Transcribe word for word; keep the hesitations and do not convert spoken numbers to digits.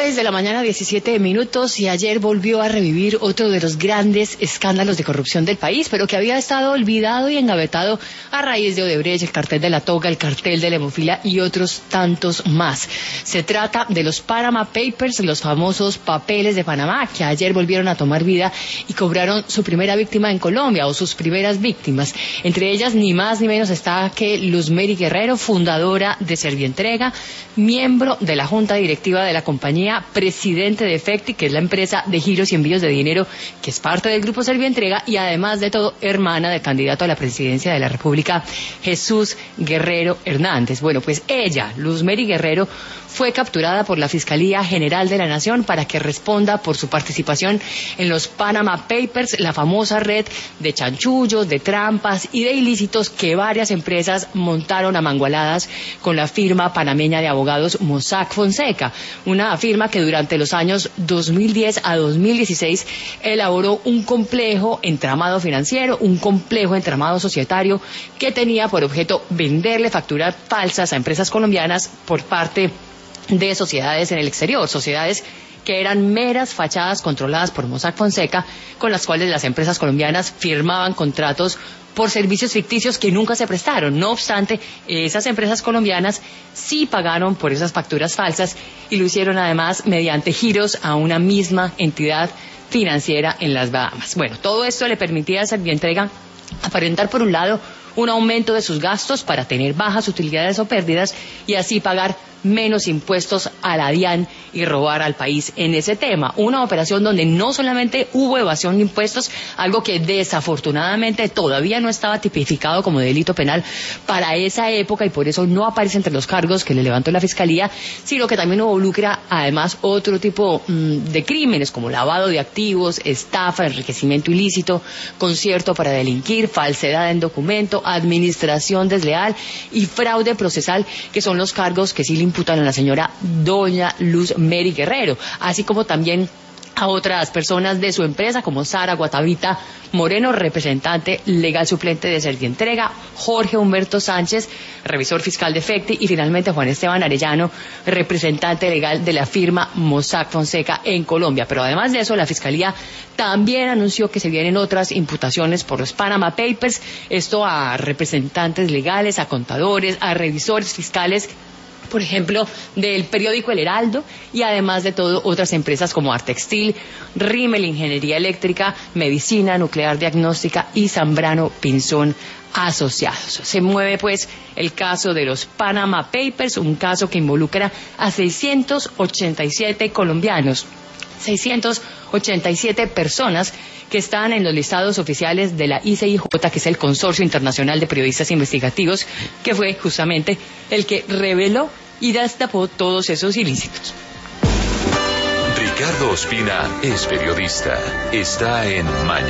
seis de la mañana, diecisiete minutos, y ayer volvió a revivir otro de los grandes escándalos de corrupción del país, pero que había estado olvidado y engavetado a raíz de Odebrecht, el cartel de la toga, el cartel de la hemofilia y otros tantos más. Se trata de los Panama Papers, los famosos papeles de Panamá, que ayer volvieron a tomar vida y cobraron su primera víctima en Colombia, o sus primeras víctimas. Entre ellas, ni más ni menos está que Luz Mary Guerrero, fundadora de Servientrega, miembro de la Junta Directiva de la compañía, presidente de Efecti, que es la empresa de giros y envíos de dinero que es parte del grupo Servientrega, y además de todo, hermana del candidato a la presidencia de la República, Jesús Guerrero Hernández. Bueno, pues ella, Luz Mary Guerrero, fue capturada por la Fiscalía General de la Nación para que responda por su participación en los Panama Papers, la famosa red de chanchullos, de trampas y de ilícitos que varias empresas montaron a mangualadas con la firma panameña de abogados Mossack Fonseca, una firma que durante los años dos mil diez a dos mil dieciséis elaboró un complejo entramado financiero, un complejo entramado societario que tenía por objeto venderle facturas falsas a empresas colombianas por parte de sociedades en el exterior, sociedades que eran meras fachadas controladas por Mossack Fonseca, con las cuales las empresas colombianas firmaban contratos por servicios ficticios que nunca se prestaron. No obstante, esas empresas colombianas sí pagaron por esas facturas falsas y lo hicieron además mediante giros a una misma entidad financiera en las Bahamas. Bueno, todo esto le permitía a Servientrega aparentar, por un lado, un aumento de sus gastos para tener bajas utilidades o pérdidas y así pagar menos impuestos a la DIAN y robar al país en ese tema. Una operación donde no solamente hubo evasión de impuestos, algo que desafortunadamente todavía no estaba tipificado como delito penal para esa época y por eso no aparece entre los cargos que le levantó la Fiscalía, sino que también involucra además otro tipo mmm, de crímenes como lavado de activos, estafa, enriquecimiento ilícito, concierto para delinquir, falsedad en documento, administración desleal y fraude procesal, que son los cargos que sí le imputan a la señora doña Luz Mary Guerrero, así como también a otras personas de su empresa como Sara Guatavita Moreno, representante legal suplente de Servientrega, Jorge Humberto Sánchez, revisor fiscal de Efecti, y finalmente Juan Esteban Arellano, representante legal de la firma Mossack Fonseca en Colombia. Pero además de eso, la Fiscalía también anunció que se vienen otras imputaciones por los Panama Papers, esto a representantes legales, a contadores, a revisores fiscales, por ejemplo, del periódico El Heraldo, y además de todo otras empresas como Artextil, Rimmel Ingeniería Eléctrica, Medicina Nuclear Diagnóstica y Zambrano Pinzón Asociados. Se mueve pues el caso de los Panama Papers, un caso que involucra a seiscientos ochenta y siete colombianos, seiscientas ochenta y siete personas que están en los listados oficiales de la I C I J, que es el Consorcio Internacional de Periodistas Investigativos, que fue justamente el que reveló y destapó todos esos ilícitos. Ricardo Ospina es periodista. Está en Mañana.